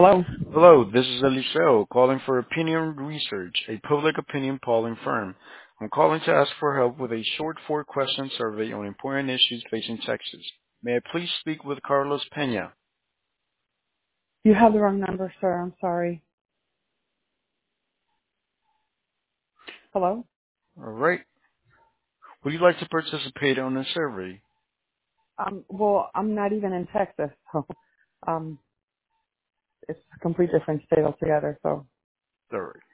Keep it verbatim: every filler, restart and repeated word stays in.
Hello. Hello, this is Eliseo calling for Opinion Research, a public opinion polling firm. I'm calling to ask for help with a short four-question survey on important issues facing Texas. May I please speak with Carlos Peña? You have the wrong number, sir. I'm sorry. Hello. All right. Would you like to participate on the survey? Um, well, I'm not even in Texas, so um, it's a complete different state altogether. So All right.